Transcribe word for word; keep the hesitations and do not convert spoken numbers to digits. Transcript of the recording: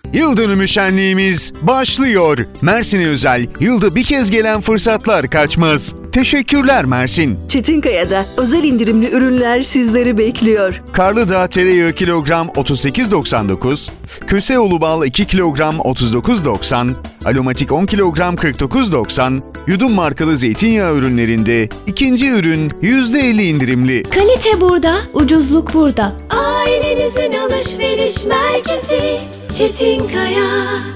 Yıl dönümü şenliğimiz başlıyor. Mersin'e özel yılda bir kez gelen fırsatlar kaçmaz. Teşekkürler Mersin. Çetinkaya'da özel indirimli ürünler sizleri bekliyor. Karlıdağ tereyağı kilogram otuz sekiz doksan dokuz, Köseoğlu bal iki kilogram otuz dokuz doksan, Aromatik on kilogram kırk dokuz doksan, Yudum markalı zeytinyağı ürünlerinde ikinci ürün yüzde elli indirimli. Kalite burada, ucuzluk burada. Ailenizin alışveriş merkezi Çetinkaya.